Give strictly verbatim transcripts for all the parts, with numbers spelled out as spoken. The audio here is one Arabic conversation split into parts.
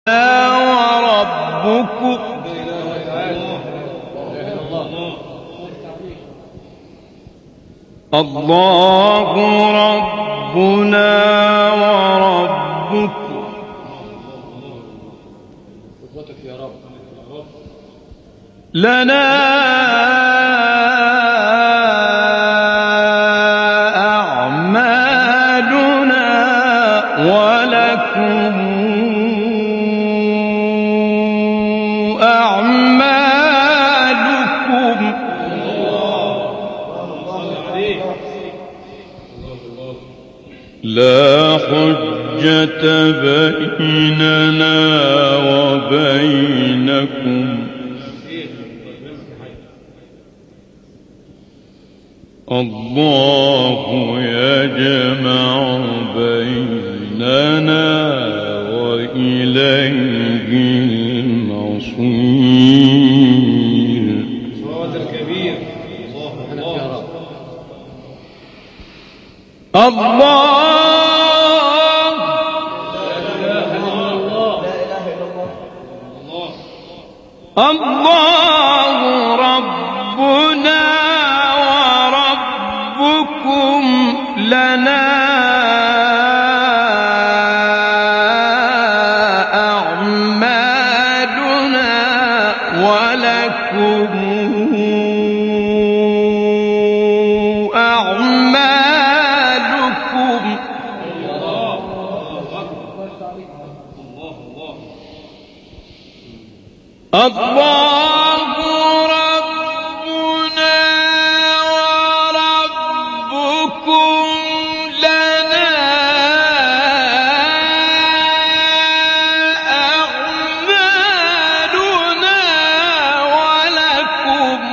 وربكم الله ربنا وربكم لنا أعمالنا ولكم أعمالكم لا حجة بيننا وبينكم الله يجمع بيننا وإليه المصير. صوت الكبير. الله الله الله ربنا وربكم لنا أعمالنا ولكم أعمالكم الله ربنا وربكم لنا أعمالنا ولكم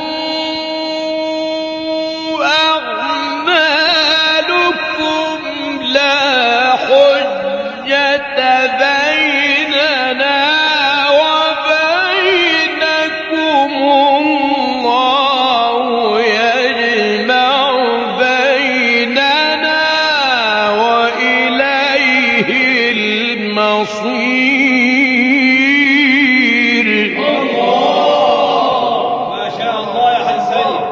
أعمالكم لا حجة بيننا المصير. ما شاء الله يا حاج سيد.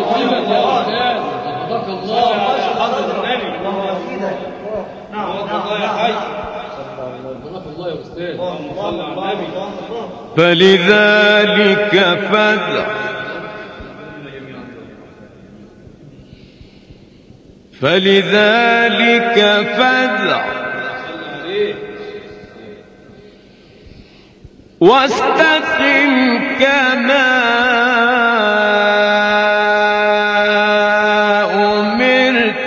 حفظك الله يا حضرة النبي. نعم الله يا حاج. حفظك الله يا أستاذ. اللهم صل على النبي. فلذلك فادع فلذلك فادع واستقم كما أمرت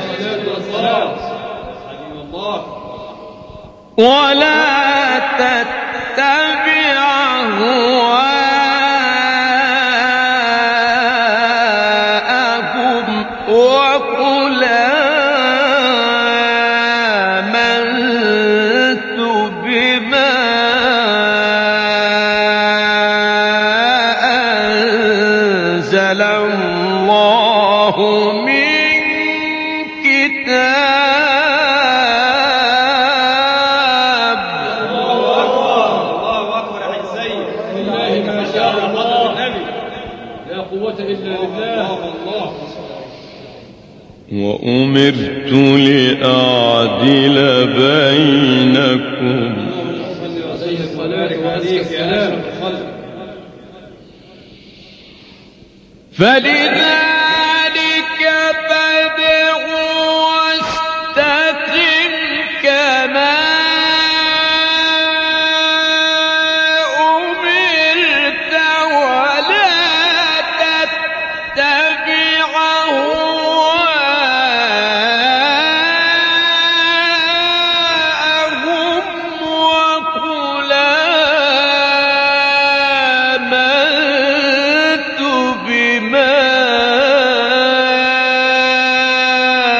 ولا تتبع أهواءهم وقل آمنت بما أنزل الله من كتاب. الله أكبر يا حاج سيد. ما شاء الله حضرة النبي. لا قوة إلا بالله. الله وأمرت لأعدل بينكم عليه الصلاة والسلام. فلذلك فادع واستقم كما أمرت ولا تتبع أهواءهم وقل آمنت بما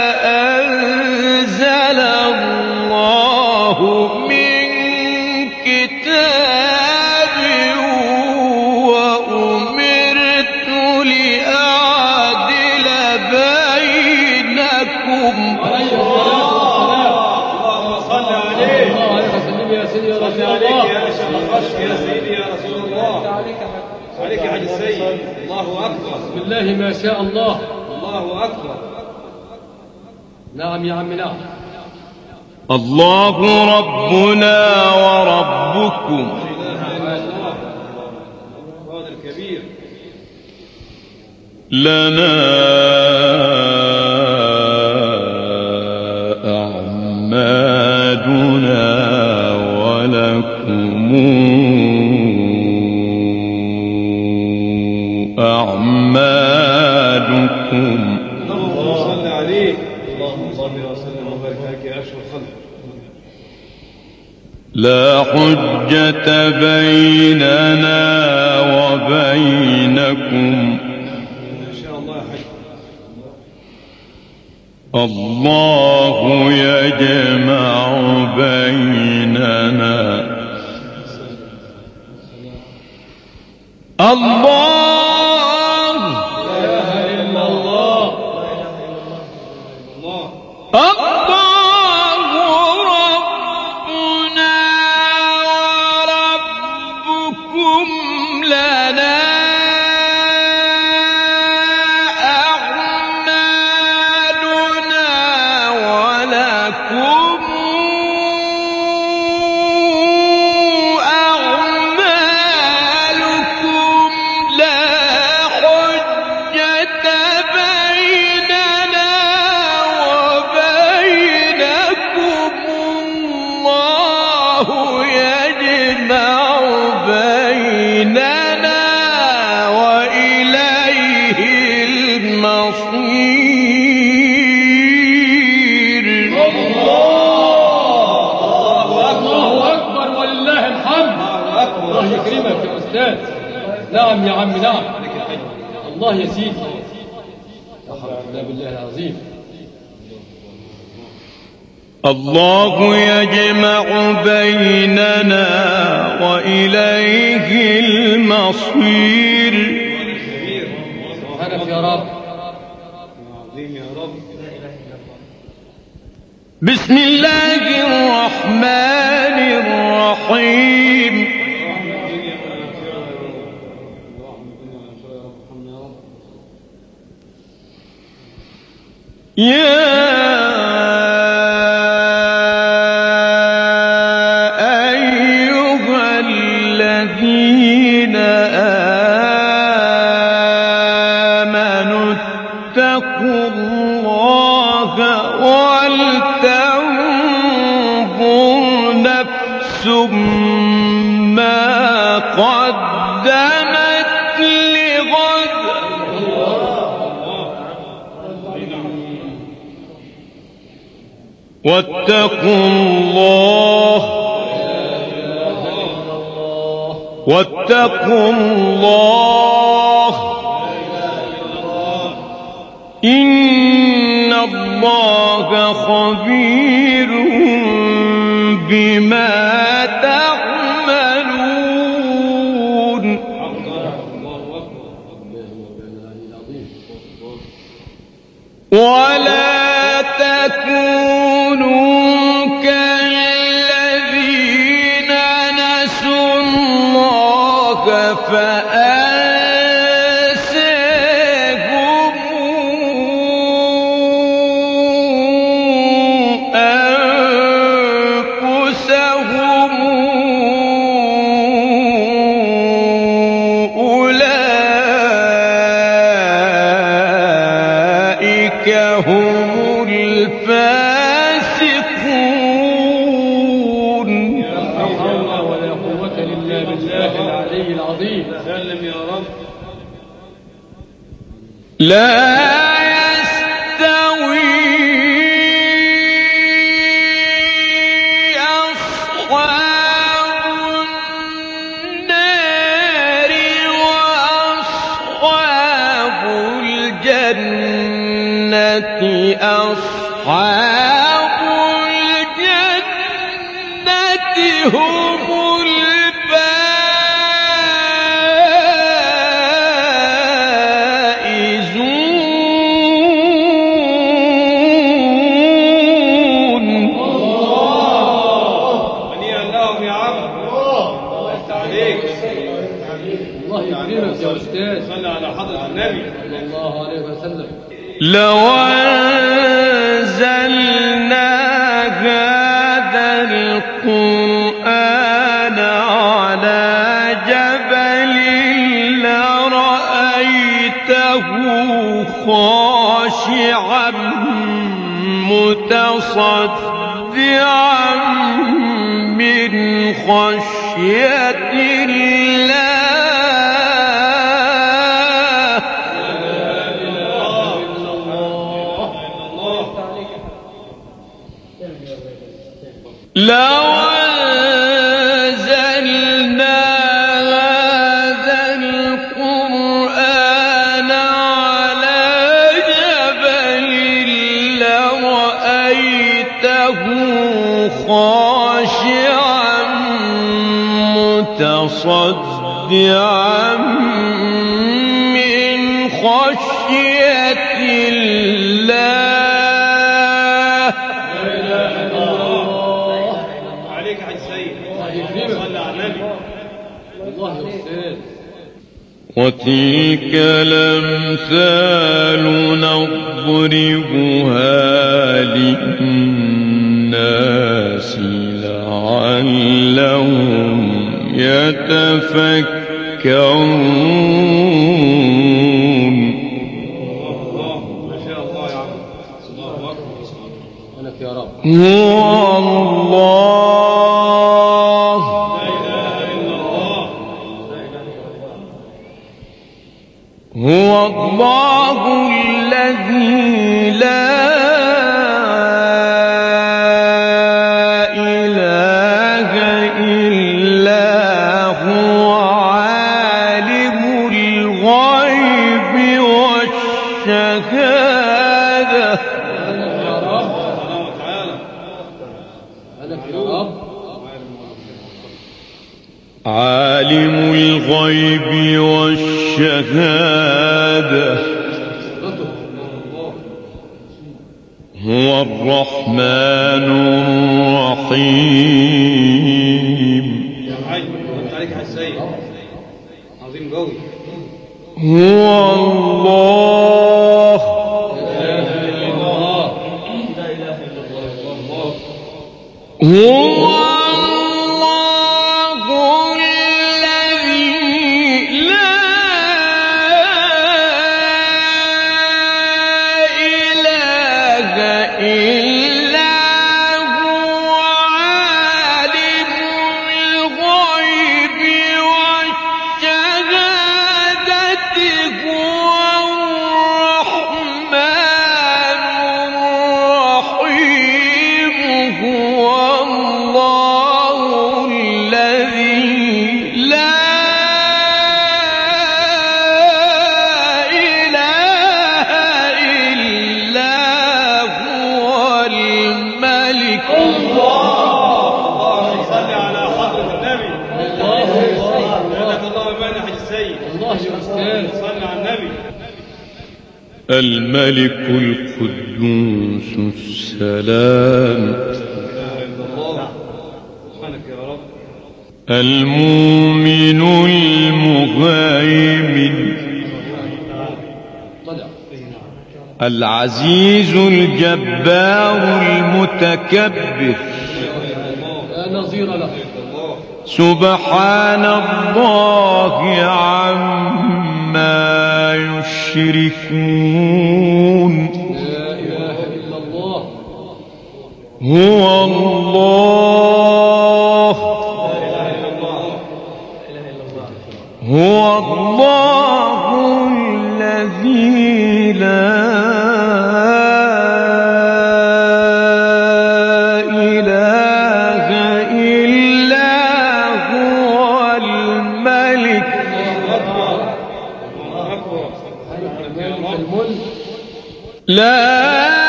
الله يا شيخ يا سيدي يا رسول الله. عليك يا حاج السيد. الله أكبر. بسم الله ما شاء الله. الله أكبر. نعم يا عم نعم. الله ربنا وربكم الكبير لنا أعمالنا ولكم أعمالكم. اللهم صل عليك. اللهم صل وسلم وبارك عليك يا أشرف الخلق. لا حجة بيننا وبينكم إن شاء الله يا حج. الله يجمع بيننا. الله لا إله إلا الله. الله الله ربنا وربكم لنا أعمالنا ولكم أعمالكم. لا حجة بيننا وبينكم. الله يجمع بيننا وإليه المصير. الله أكبر ولله الحمد. الله يكرمك يا أستاذ. نعم يا عم نعم. الله يا سيدي. لا حول ولا قوة بالله العظيم. الله يجمع بيننا وإليه المصير. سبحانك يا رب. عظيم يا رب. بسم الله الرحمن الرحيم. يا أيها الذين آمنوا اتقوا الله ولتنظر نفس ما قدمت لغد. واتقوا الله واتقوا الله إن الله خبير بما تعملون. ولا تكونوا كالذين نسوا الله فأنساهم أنفسهم. أولئك هم الفاسقون. لا حول ولا قوة إلا بالله العلي العظيم. سلم يا رب. لا يستوي أصحاب النار وأصحاب الجنة. أصحاب الجنة هم الفائزون. هنيئا لهم يا عم. عليك. الله يكرمك يا أستاذ. صلى على حضرة النبي صلى الله عليه وسلم. لو أنزلنا هذا القرآن على جبل لرأيته خاشعا متصدعا من خشية الله. لو أنزلنا هذا القرآن على جبل لرأيته خاشعا متصدعا من خشية الله. وتلك الأمثال نضربها للناس لعلهم يتفكرون. ما شاء الله يا عم. الله أكبر. ولك يا رب. هو الله هو الله الذي لا إله إلا هو عالم الغيب والشهادة. ولك يا رب. عالم الغيب والشهادة هو الرحمن الرحيم. يا حاج انت عليك على السيد عظيم قوي. هو الله هو الملك القدوس السلام المؤمن المهيمن العزيز الجبار المتكبر لا نظير له. سبحان الله عما يشركون. لا إله إلا الله. هو الله هو الله الذي لا لا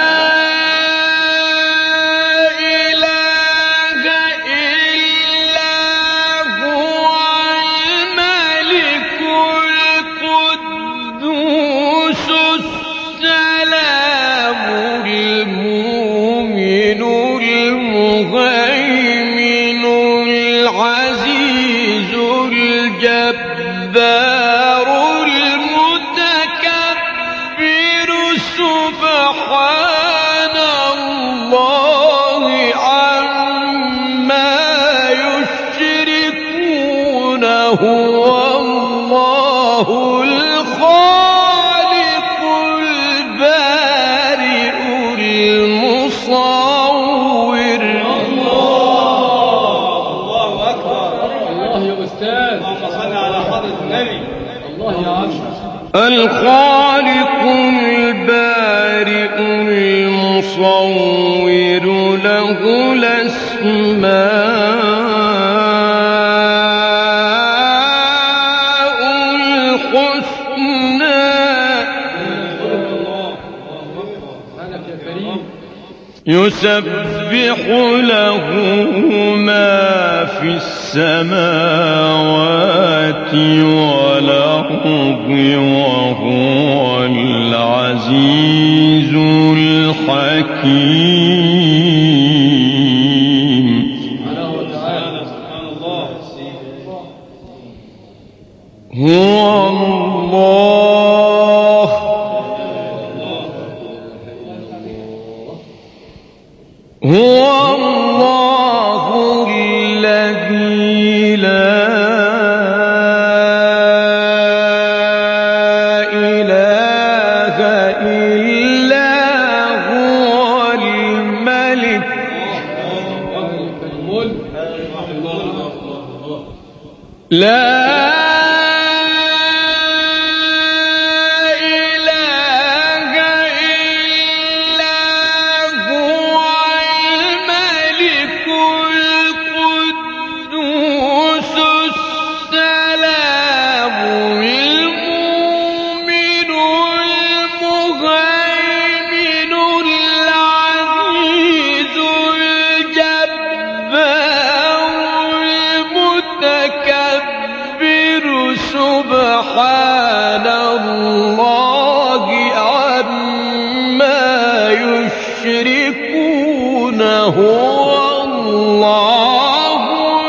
إله إلا هو الملك القدوس السلام المؤمن المهيمن العزيز الجبار المتكبر سبحان الله عما يشركون هو الله الخالق البارئ المصور. الله أكبر. الله يا أستاذ. اللهم صل على حضرة النبي. الله يا عم. الخالق البارئ المصور له الأسماء الحسنى. سبحانك يا كريم. يسبح له ما في السماوات والأرض وهو العزيز الحكيم. سبحانه وتعالى. سبحان الله. هو الله هو الله الذي لا إله إلا هو الملك. ملك الملك. لا سبحان الله عما يشركون هو الله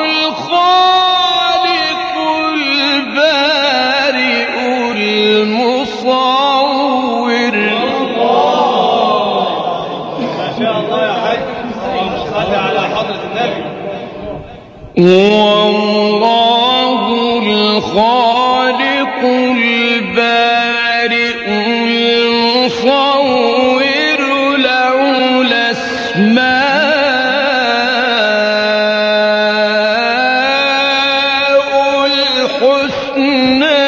الخالق البارئ المصور. ما شاء الله يا حاج. اللهم صل على حضرة النبي. هو الله الخالق البارئ المصور له الأسماء الحسنى.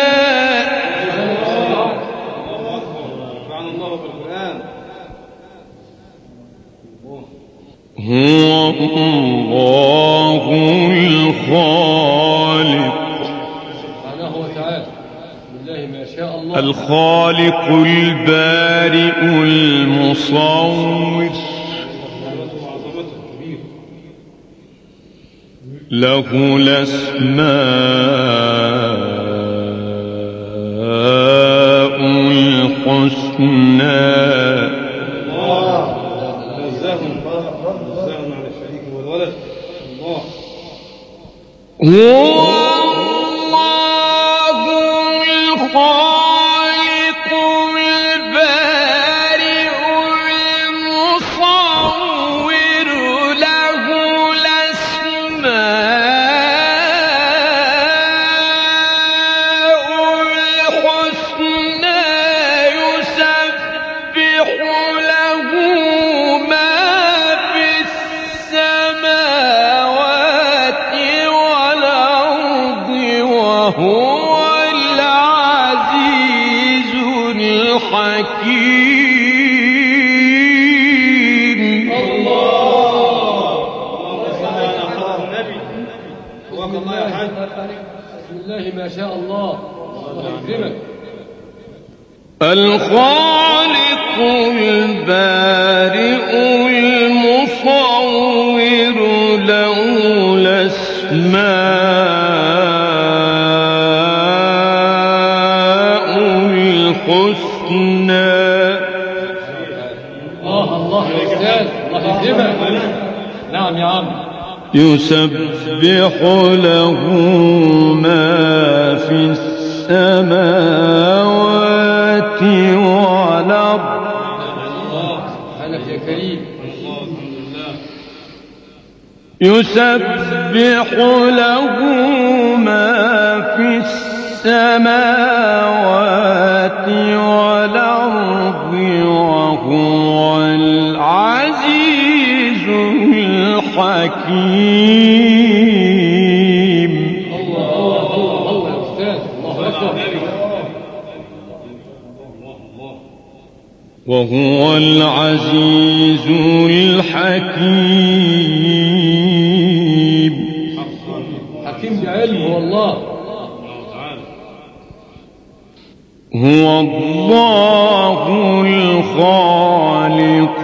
سبحان الله بالقرآن. هو الله الخالق. سبحانه وتعالى. بسم الله ما شاء الله. الخالق البارئ المصور له الأسماء الحسنى. نزاهم نزاهم عن الشريك والولد. الله. هو الله الخالق البارئ المصور له الأسماء الحسنى. يسبح له ما في السماوات والأرض وهو العزيز الحكيم. اللهم صل على حضرة النبي. وفق الله يا حاج. بسم الله ما شاء الله. الله يكرمك. الخالق البارئ المصور له الأسماء الحسنى. الله الله يا أستاذ. الله يكرمك. نعم يا عم. يسبح له ما السماوات والأرض سبحانك يا كريم. يسبح له ما في السماوات والأرض وهو العزيز الحكيم. الله الله يا أستاذ، الله أكبر. وهو العزيز الحكيم. حكيم بعلمه والله. هو الله الخالق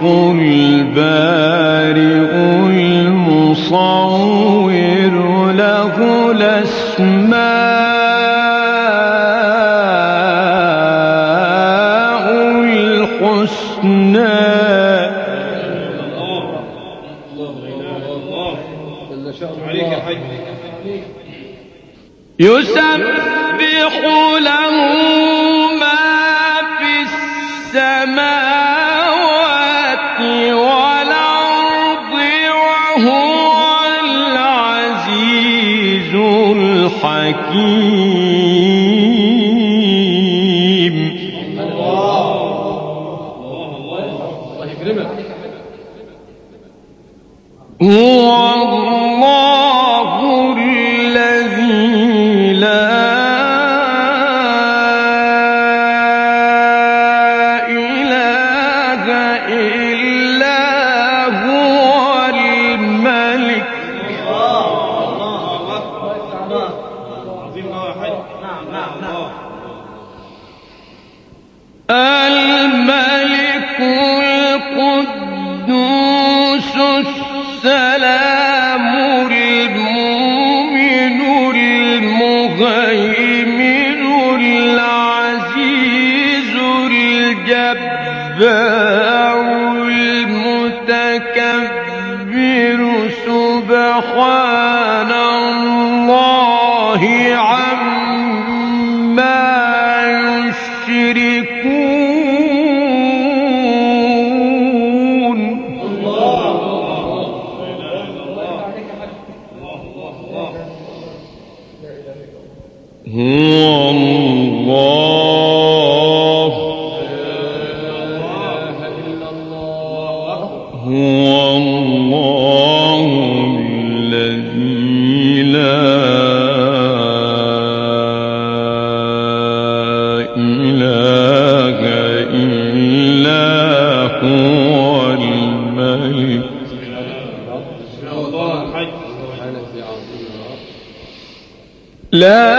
البارئ المصور له الأسماء الحسنى. يسبح له ما في السماوات والأرض وهو العزيز الحكيم. الله يكرمك. هو الله الذي لا إله إلا هو الملك. الملك القدوس السلام المؤمن المهيمن العزيز الجبار المتكبر سبحان الله عما يشركون. هو الله هو الله الذي لا إله إلا هو الملك. لا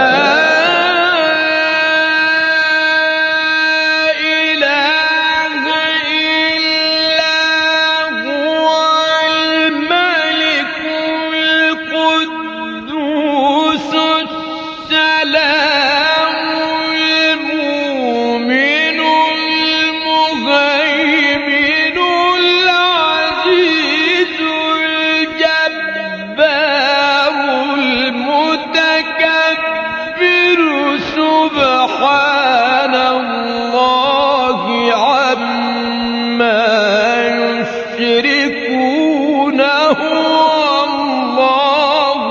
سبحان الله عما يشركون. هو الله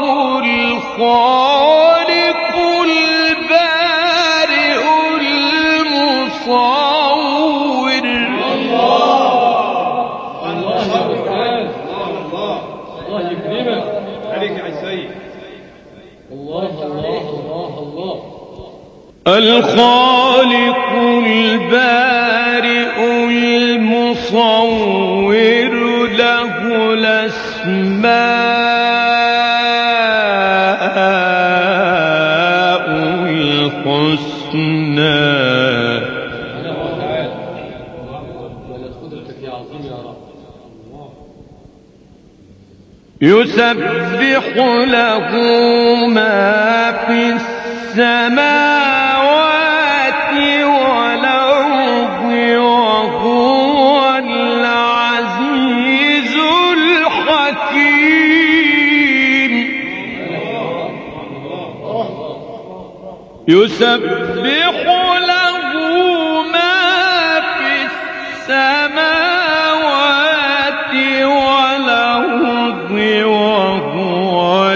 الخالق البارئ المصور. الله يكرمك. عليك يا سيد. الله الله الله الله. الخالق البارئ المصور له الأسماء الحسنى. يسبح له ما في السماوات والأرض وهو العزيز الحكيم. يسبح له ما في السماوات والأرض وهو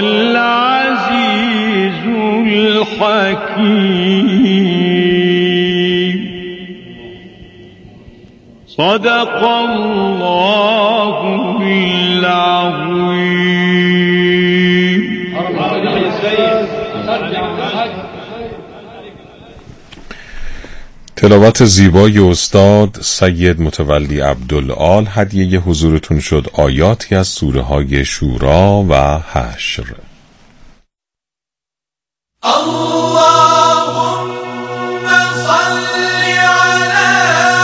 العزيز الحكيم. صدق الله العظيم. تلاوت زیبای استاد سید متولی عبدالآل هدیه حضورتون شد آیاتی از سوره های شورا و حشر. اللهم صل على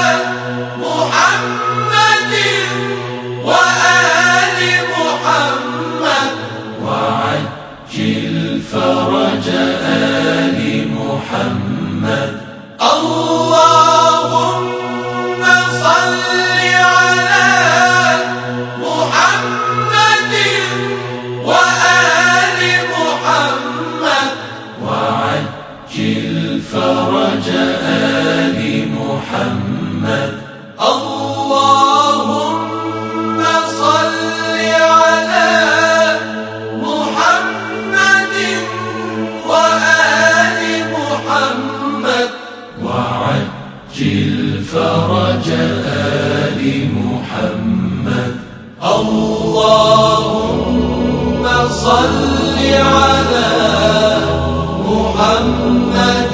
محمد و آل محمد وعجل فرج آل محمد. اللهم صل على محمد وآل محمد وعجل فرج آل محمد. اللهم صل على محمد وآل محمد وعجل فرج آل محمد. اللهم صل على محمد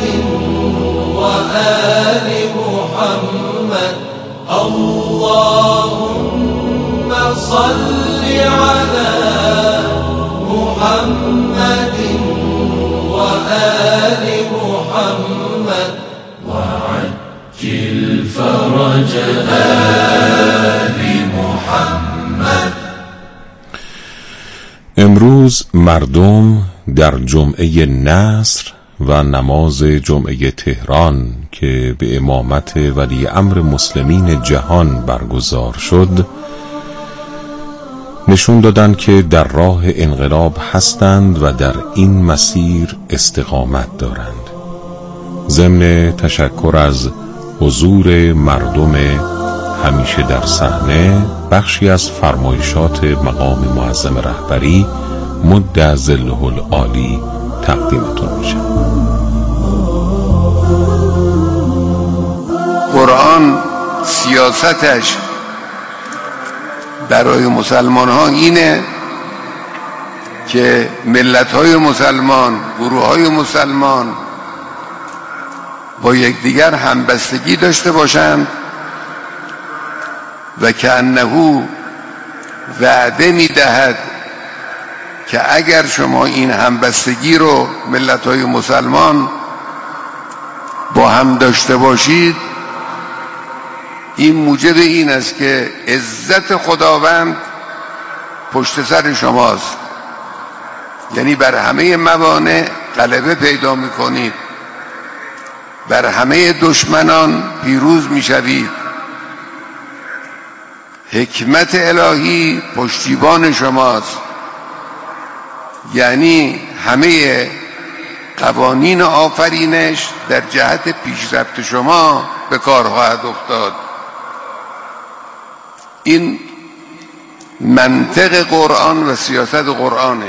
وآل محمد. اللهم صل على محمد وآل محمد وعجل فرج آل محمد. امروز مردم در جمعه نصر و نماز جمعه تهران که به امامت ولی امر مسلمین جهان برگزار شد نشون دادن که در راه انقلاب هستند و در این مسیر استقامت دارند. ضمن تشکر از حضور مردم همیشه در صحنه، بخشی از فرمایشات مقام معظم رهبری مد ظله العالی تقدیمتون میشه. قرآن سیاستش برای مسلمان ها اینه که ملت های مسلمان، گروه های مسلمان با یکدیگر همبستگی داشته باشند و که انه وعده میدهد که اگر شما این همبستگی رو ملت های مسلمان با هم داشته باشید، این موجب این است که عزت خداوند پشت سر شماست، یعنی بر همه موانع غلبه پیدا میکنید، بر همه دشمنان پیروز میشوید. حکمت الهی پشتیبان شماست، یعنی همه قوانین آفرینش در جهت پیشرفت شما به کار خواهد افتاد. این منطق قرآن و سیاست قرآنه.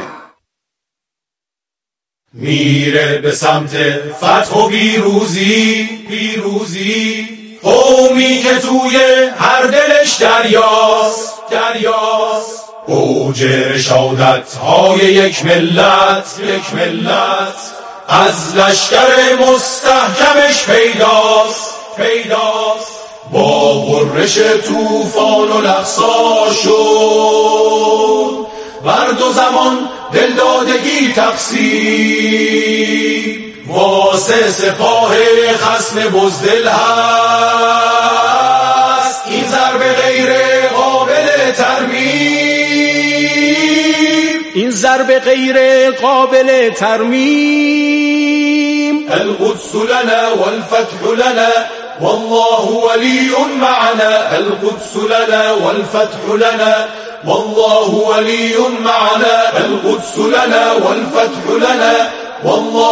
میره به سمت فتح و پیروزی، پیروزی قومی که توی هر دلش دریاست، دریاست اوج رشادت های یک ملت، یک ملت از لشکر مستحکمش پیداست، پیداست با غرش طوفان و الاقصی شد بر دو زمان دلدادگی تقسیم، واسه سپاه خصم بزدل هست این ضرب غیر قابل ترمیم، این ضرب غیر قابل ترمیم. القدس لنا والفتح لنا والله ولي معنا، القدس لنا والفتح لنا والله ولي معنا، القدس لنا والفتح لنا والله